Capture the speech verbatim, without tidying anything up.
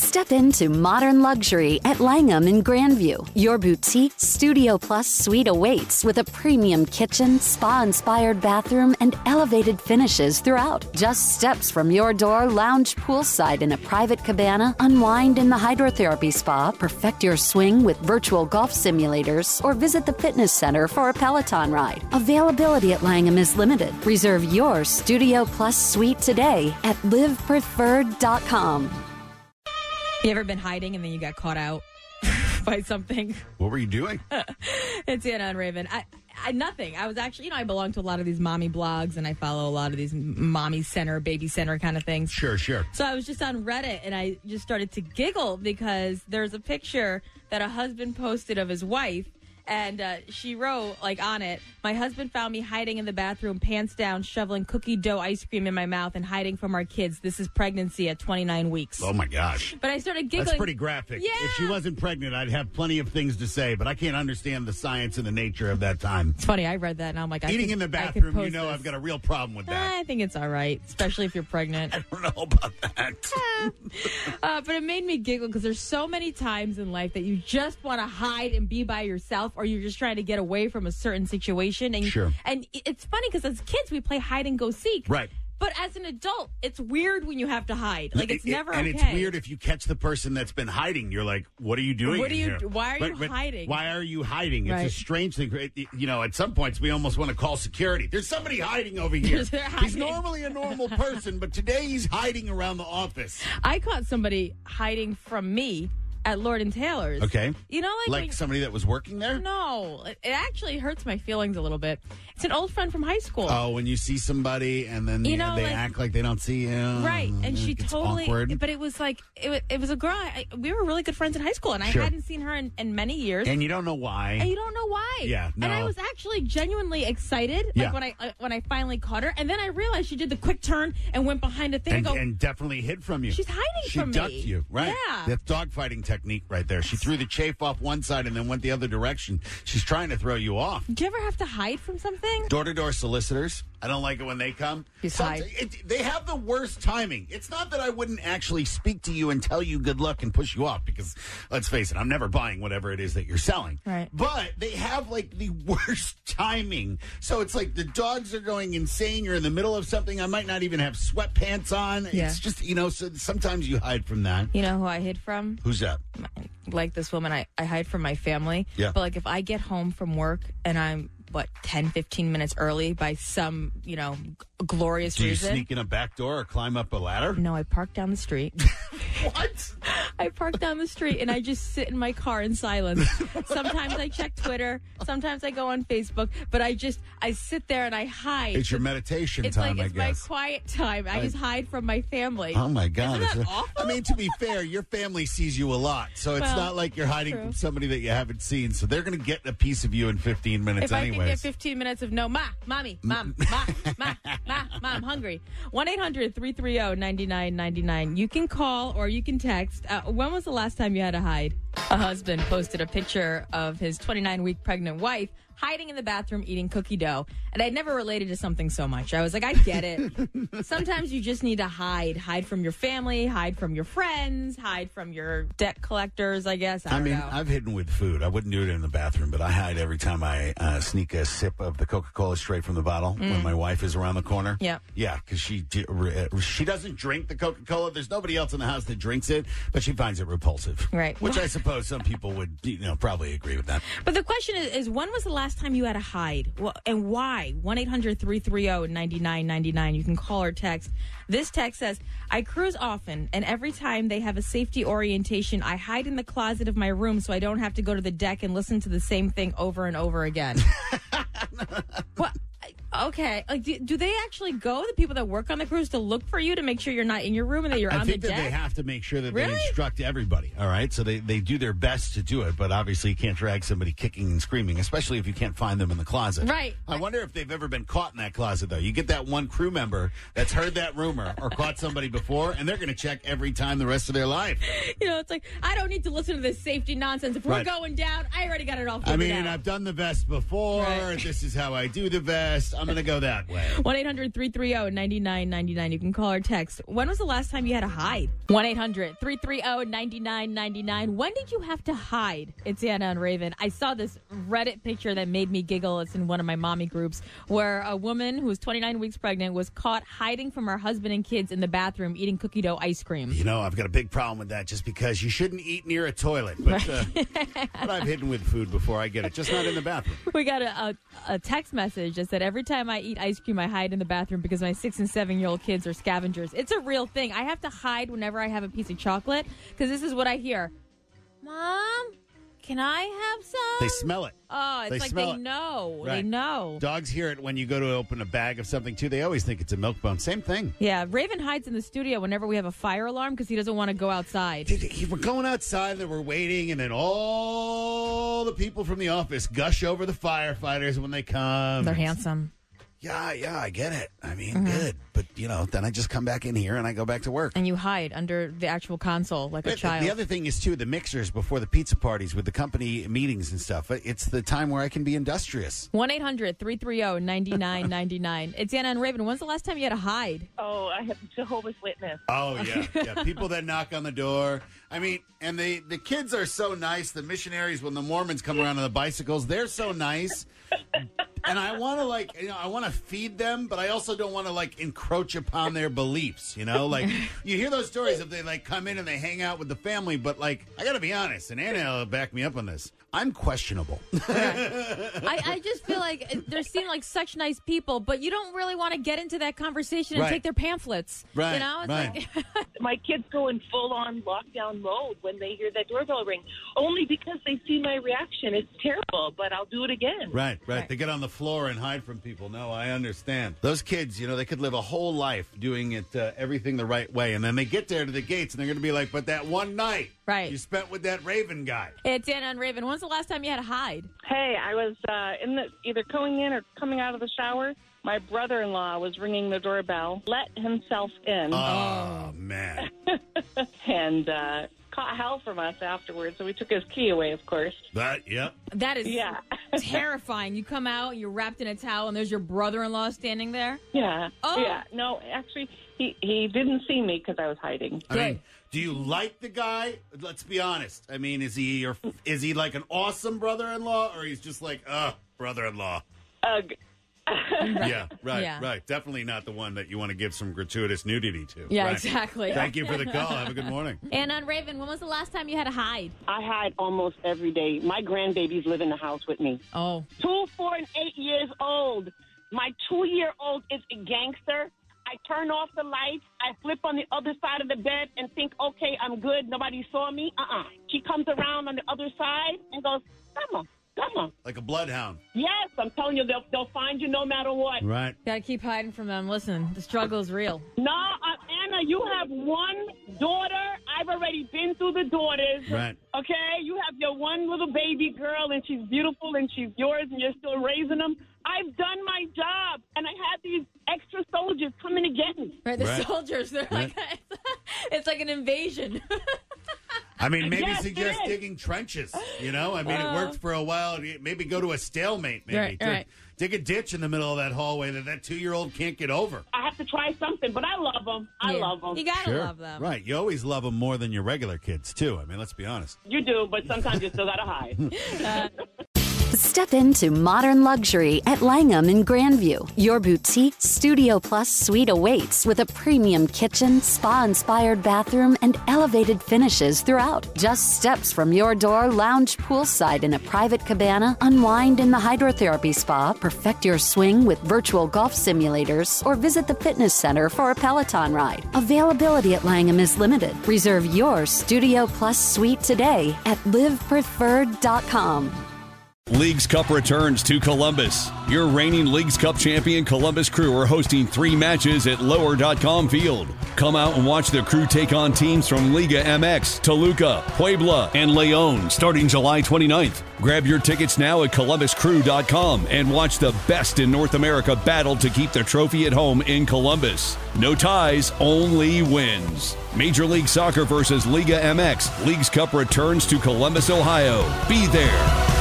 Step into modern luxury at Langham in Grandview. Your boutique Studio Plus suite awaits with a premium kitchen, spa-inspired bathroom, and elevated finishes throughout. Just steps from your door, lounge poolside in a private cabana, unwind in the hydrotherapy spa, perfect your swing with virtual golf simulators, or visit the fitness center for a Peloton ride. Availability at Langham is limited. Reserve your Studio Plus suite today at live preferred dot com. You ever been hiding and then you got caught out by something? What were you doing? It's Anna and Raven. I, I nothing. I was actually, you know, I belong to a lot of these mommy blogs and I follow a lot of these mommy center, baby center kind of things. Sure, sure. So I was just on Reddit and I just started to giggle because there's a picture that a husband posted of his wife. And uh, she wrote, like, on it, my husband found me hiding in the bathroom, pants down, shoveling cookie dough ice cream in my mouth and hiding from our kids. This is pregnancy at twenty-nine weeks. Oh, my gosh. But I started giggling. That's pretty graphic. Yeah. If she wasn't pregnant, I'd have plenty of things to say, but I can't understand the science and the nature of that time. It's funny. I read that, and I'm like, I Eating could, in the I could bathroom, you post know this. I've got a real problem with that. I think it's all right, especially if you're pregnant. I don't know about that. uh, but it made me giggle because there's so many times in life that you just want to hide and be by yourself, or you're just trying to get away from a certain situation. And, Sure. and it's funny because as kids, we play hide and go seek. Right. But as an adult, it's weird when you have to hide. Like, it's It- it- never and okay. it's weird if you catch the person that's been hiding. You're like, what are you doing What in are you- here? why are you But- but hiding? Why are you hiding? It's Right. a strange thing. It- it- You know, at some points, we almost want to call security. There's somebody hiding over here. They're He's hiding. normally a normal person, but today he's hiding around the office. I caught somebody hiding from me at Lord and Taylor's. Okay. You know, like... Like when- somebody that was working there? No, it it actually hurts my feelings a little bit. It's an old friend from high school. Oh, when you see somebody and then You you know, they like- act like they don't see you. Right, and she It gets totally. awkward. But it was like it was, it was a girl. I, we were really good friends in high school, and I Sure. hadn't seen her in, in many years. And you don't know why. And you don't know why. Yeah, And I no. was actually genuinely excited, like Yeah. when I uh, when I finally caught her, and then I realized she did the quick turn and went behind a thing. and, and go, and definitely hid from you. She's hiding she from me. ducked you, right? Yeah. That's dogfighting technique right there. She threw the chafe off one side and then went the other direction. She's trying to throw you off. Did you ever have to hide from something? Door-to-door solicitors. I don't like it when they come. He's Some- hide. it- they have the worst timing. It's not that I wouldn't actually speak to you and tell you good luck and push you off because, let's face it, I'm never buying whatever it is that you're selling. Right. But they have, like, the worst timing. So it's like the dogs are going insane. You're in the middle of something. I might not even have sweatpants on. Yeah. It's just, you know, so sometimes you hide from that. You know who I hid from? Who's that? Like this woman, I, I hide from my family. Yeah. But like if I get home from work and I'm, what, ten, fifteen minutes early by some, you know, g- glorious Do you reason. sneak in a back door or climb up a ladder? No, I park down the street. What? I park down the street and I just sit in my car in silence. Sometimes I check Twitter. Sometimes I go on Facebook. But I just, I sit there and I hide. It's your meditation It's time, like, I it's my guess. quiet time. I, I- just hide from my family. Oh my God! Isn't that It's a- awful? I mean, to be fair, your family sees you a lot, so it's Well, not like you're hiding true. from somebody that you haven't seen. So they're going to get a piece of you in fifteen minutes, If I can get anyways. fifteen minutes of no, ma, mommy, mom, ma, ma, ma, ma, I'm hungry. one eight hundred three three zero nine nine nine nine. You can call or you can text. Uh, when was the last time you had to hide? A husband posted a picture of his twenty-nine week pregnant wife hiding in the bathroom eating cookie dough. And I'd never related to something so much. I was like, I get it. Sometimes you just need to hide. Hide from your family, hide from your friends, hide from your debt collectors, I guess. I, I don't mean, know. I've hidden with food. I wouldn't do it in the bathroom, but I hide every time I uh, sneak a sip of the Coca-Cola straight from the bottle when my wife is around the corner. Mm. Yeah. Yeah, because she, uh, she doesn't drink the Coca-Cola. There's nobody else in the house that drinks it, but she finds it repulsive. Right. Which I suppose some people would, you know, probably agree with that. But the question is, is when was the last time you had to hide? Well, and why? one eight hundred three three zero nine nine nine nine. You can call or text. This text says, I cruise often, and every time they have a safety orientation, I hide in the closet of my room so I don't have to go to the deck and listen to the same thing over and over again. What? Okay. Like, do, do they actually go, the people that work on the cruise, to look for you to make sure you're not in your room and that you're I on think the that deck? they have to make sure that Really? they instruct everybody. All right, so they, they do their best to do it, but obviously you can't drag somebody kicking and screaming, especially if you can't find them in the closet. Right. I wonder if they've ever been caught in that closet, though. You get that one crew member that's heard that rumor or caught somebody before, and they're going to check every time the rest of their life. You know, it's like, I don't need to listen to this safety nonsense. If we're Right. going down, I already got it all figured I mean, out. I've done the vest before. Right. This is how I do the vest. I'm going to go that way. one eight hundred three three zero nine nine nine nine. You can call or text. When was the last time you had to hide? one eight hundred three three zero nine nine nine nine. When did you have to hide? It's Anna and Raven. I saw this Reddit picture that made me giggle. It's in one of my mommy groups where a woman who was twenty-nine weeks pregnant was caught hiding from her husband and kids in the bathroom eating cookie dough ice cream. You know, I've got a big problem with that just because you shouldn't eat near a toilet. But, uh, but I've hidden with food before I get it, just not in the bathroom. We got a, a, a text message that said, every time I eat ice cream, I hide in the bathroom because my six and seven-year-old kids are scavengers. It's a real thing. I have to hide whenever I have a piece of chocolate because this is what I hear. Mom, can I have some? They smell it. Oh, it's They like smell they it. know. Right. They know. Dogs hear it when you go to open a bag of something, too. They always think it's a milk bone. Same thing. Yeah, Raven hides in the studio whenever we have a fire alarm because he doesn't want to go outside. Dude, we're going outside and we're waiting, and then all the people from the office gush over the firefighters when they come. They're handsome. Yeah, yeah, I get it. I mean, mm-hmm. good. But, you know, then I just come back in here and I go back to work. And you hide under the actual console like but a child. The other thing is, too, the mixers before the pizza parties with the company meetings and stuff. It's the time where I can be industrious. one eight hundred three three zero nine nine nine nine. It's Anna and Raven. When's the last time you had to hide? Oh, I have Jehovah's Witness. Oh, yeah. yeah. People that knock on the door. I mean, and they, the kids are so nice. The missionaries, when the Mormons come around on the bicycles, they're so nice. And I want to, like, you know, I want to feed them, but I also don't want to, like, encroach upon their beliefs, you know? Like, you hear those stories of they, like, come in and they hang out with the family, but, like, I got to be honest, and Anna will back me up on this. I'm questionable. I, I just feel like they seem like such nice people, but you don't really want to get into that conversation and right. take their pamphlets. Right, you know? It's right. like my kids go in full-on lockdown mode when they hear that doorbell ring, only because they see my reaction. It's terrible, but I'll do it again. Right, right. right. They get on the floor and hide from people. No, I understand. Those kids, you know, they could live a whole life doing it, uh, everything the right way, and then they get there to the gates, and they're going to be like, but that one night right. you spent with that Raven guy. It's Anna and Raven. When's the last time you had to hide? Hey, I was uh, in the either going in or coming out of the shower. My brother-in-law was ringing the doorbell, let himself in. Oh, man. and uh, caught hell from us afterwards, so we took his key away, of course. That, yep. That is yeah. terrifying. You come out, you're wrapped in a towel, and there's your brother-in-law standing there? Yeah. Oh. Yeah. No, actually, he, he didn't see me because I was hiding. I mean, do you like the guy? Let's be honest. I mean, is he your, is he like an awesome brother-in-law, or he's just like, uh, brother-in-law? Ugh. yeah, right, yeah. right. Definitely not the one that you want to give some gratuitous nudity to. Yeah, right. exactly. Thank you for the call. Have a good morning. Anna and Raven, when was the last time you had to hide? I hide almost every day. My grandbabies live in the house with me. Oh. Two, four, and eight years old. My two-year-old is a gangster. I turn off the lights. I flip on the other side of the bed and think, okay, I'm good. Nobody saw me. Uh-uh. She comes around on the other side and goes, come on. Come on. Like a bloodhound. Yes, I'm telling you, they'll, they'll find you no matter what. Right. Gotta keep hiding from them. Listen, the struggle is real. No, uh, Anna, you have one daughter. I've already been through the daughters. Right. Okay? You have your one little baby girl, and she's beautiful, and she's yours, and you're still raising them. I've done my job, and I had these extra soldiers coming to get me. Right, the right. soldiers, they're right. like, it's like an invasion. I mean, maybe yes, suggest digging trenches, you know? I mean, uh, it worked for a while. Maybe go to a stalemate, maybe. Right, right. Dig a ditch in the middle of that hallway that that two-year-old can't get over. I have to try something, but I love them. I yeah. love them. You gotta sure. love them. Right. You always love them more than your regular kids, too. I mean, let's be honest. You do, but sometimes you still gotta hide. uh, Step into modern luxury at Langham in Grandview. Your boutique Studio Plus suite awaits with a premium kitchen, spa-inspired bathroom, and elevated finishes throughout. Just steps from your door, lounge poolside in a private cabana, unwind in the hydrotherapy spa, perfect your swing with virtual golf simulators, or visit the fitness center for a Peloton ride. Availability at Langham is limited. Reserve your Studio Plus suite today at live preferred dot com. Leagues Cup returns to Columbus. Your reigning Leagues Cup champion Columbus Crew are hosting three matches at lower dot com Field. Come out and watch the Crew take on teams from Liga M X, Toluca, Puebla, and León starting July twenty-ninth. Grab your tickets now at columbus crew dot com and watch the best in North America battle to keep the trophy at home in Columbus. No ties, only wins. Major League Soccer versus Liga M X. Leagues Cup returns to Columbus, Ohio. Be there.